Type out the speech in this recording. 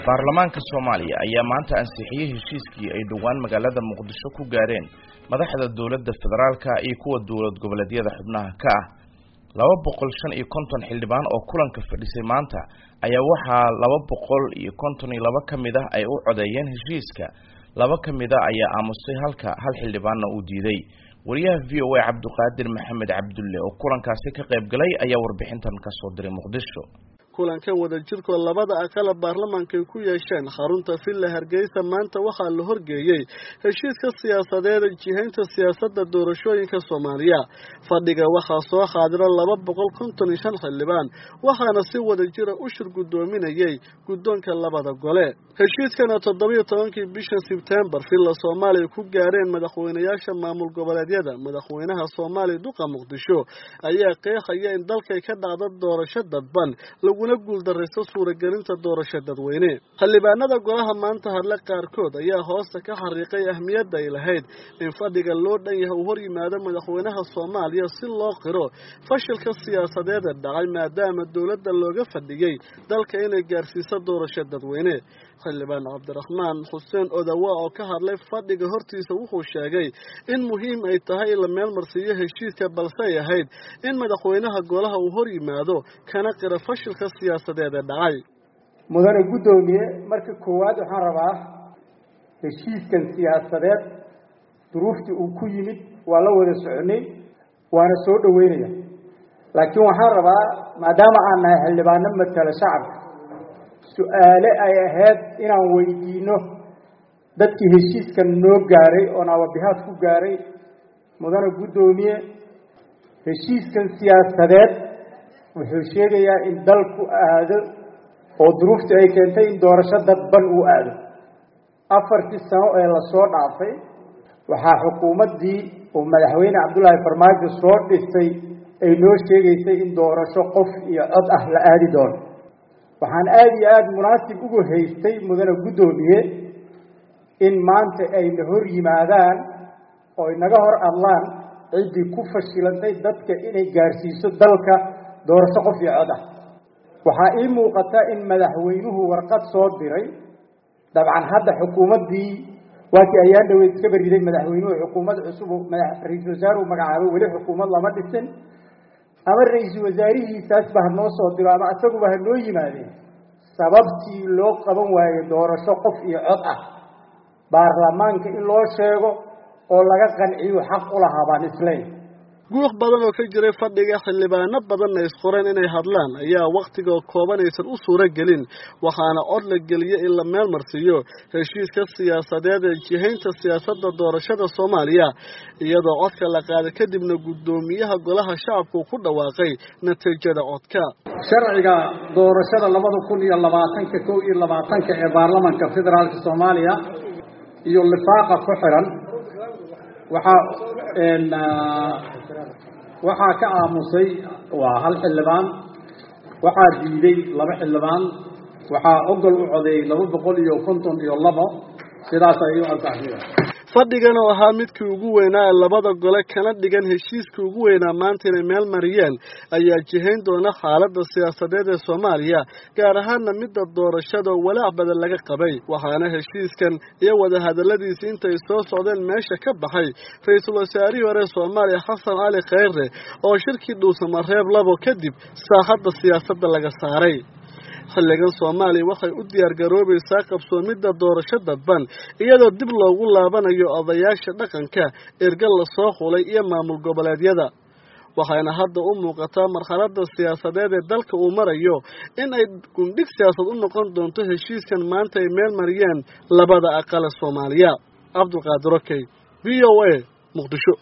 baarlamaanka Soomaaliya ayaa maanta ansixiyay heshiiskii ay dhawaan magaalada Muqdisho ku gaareen madaxda dawladda federaalka iyo kuwa dawlad goboleedyada xubnaha ka ah 250 xildhibaan oo kulanka fadhisay maanta ayaa waxaa 252 kamid ah ay u codeeyeen heshiiska 2 kamid ah ayaa aamusay halka hal xildhibaanna uu diiday wariyaha VOA Cabduqaadir Maxamed Cabdulle oo kulankaasi ka qayb galay ayaa warbixintan ka soo diray Muqdisho kulankan wada jirka labada aqal baarlamaanka ku yeesheen xarunta Villa Hargeysa maanta waxa la horgeeyay heshiiska siyaasadeed jihaynta siyaasadda doorashooyinka Soomaaliya fadhiga waxa soo xaadira 255 xildhibaan waxaana si wada jir u shir gudoominayay gudoonka labada gole heshiiskana 17 bisha September Villa Soomaaliya ku gaareen madaxweynayaasha maamul goboleedyada madaxweynaha Soomaaliya duqa Muqdisho ayaa qeexaya in dalka ka dhacdo doorasho dadban laguna guul dareyso suuragelinta doorasho dadweyne xildhibaanada golaha maanta hadla qaarkood ayaa hoosta ka xariiqay ahmiyadda ay lahayd in fadhiga loo dhan yahay uu hor yimaado madaxweynaha Soomaaliya si loo qiro fashilka siyaasadeed ee dhacay maadaama dawladda looga fadhiyay dalka inay gaarsiiso doorasho dadweyne xildhibaan Cabdiraxmaan Xuseen Odawa oo ka hadlay fadhiga hortiisa wuxuu sheegay in muhiim ay tahay in la meel marsiyo heshiiska balse ay ahayd in madaxweynaha golaha uu hor yimaado kana qira fashilka siyaasadeed ee dhacay mudane gudoomiye marka koowaad waxaan rabaa heshiiskan siyaasadeed duruuftii uu ku yimid waa la wada soconay waana soo dhaweynaya laakiin waxaan rabaa maadaama aan nahay xildhibaano matala shacabka su'aale ay ahayd inaan weydiino dadkii heshiiskan noo gaaray oo nawabihaad ku gaaray mudane gudoomiye heshiiskan siyaasadeed wuxuu sheegayaa in dalku aado oo duruuftu ay keentay in doorasho dadban uu aado 4 sano ee la soo dhaafay waxaa xukuumaddii oo madaxweyne Cabdullaahi Farmaajo soo dhisay ay noo sheegaysay in doorasho qof iyo cod ah la aadi doono waxaan aad iyo aad munaasib ugu haystay mudane gudoomiye in maanta ay la hor yimaadaan oo inaga hor adlaan cidii ku fashilantay dadka inay gaarsiiso dalka doorasho qof iyo cod ah waxaa ii muuqata in madaxweynuhu warqad soo diray dabcan hadda xukuumaddii waakii ayaan dhaweyd iska bariday madaxweynuhu xukuumad cusub ra'iisul wasaaruhu magacaabay weli xukuumad lama dhisin ama ra'iisul wasaarihiisaasba ha noo soo diro ama asaguba ha noo yimaadeen sababtii loo qaban waayey doorasho qof iyo cod ah baarlamaanka in loo sheego oo laga qanciyo xaq u lahaa baan isleeyahay guux badan oo ka jiray fadhiga xildhibaano badan ay isqoreen inay hadlaan ayaa waqtiga kooban aysan u suura gelin waxaana cod la geliyay in la meel marsiyo heshiiska siyaasadeed ee jihaynta siyaasadda doorashada Soomaaliya iyadoo codka la qaaday kadibna gudoomiyaha golaha shacabku ku dhawaaqay natiijada codka sharciga doorashada 2020 ee baarlamaanka federaalka Soomaaliya iyo lifaaqa ku xiran waxaa ka aamusay waa hal xildhibaan waxaa diiday 2 xildhibaan waxaa ogol u codeeyay 252 sidaas ayuu ansaxiyay fadhigan oo ahaa midkii ugu weynaa labada gole kana dhigan heshiiskii ugu weynaa maanta inay meel mariyeen ayaa jihayn doona xaaladda siyaasadeed ee Soomaaliya gaar ahaanna midda doorashada walaac badan laga qabay waxaana heshiiskan iyo wada hadaladiisa intay soo socdeen meesha ka baxay ra'iisul wasaarihii hore Soomaaliya Xasan Ali Khayre oo shirkii dhuusamareeb labo kadib saaxadda siyaasadda laga saaray xilligan Soomaaliya waxay u diyaar garoobaysaa qabsoomidda doorasho dadban iyadoo dib loogu laabanayo odayaasha dhaqanka ergal la soo xulay iyo maamul goboleedyada waxayna hadda u muuqataa marxaladda siyaasadeed ee dalka uu marayo in ay gundhig siyaasad u noqon doonto heshiiskan maanta ay meel mariyeen labada aqal Soomaaliya Cabduqaadir VOA Muqdisho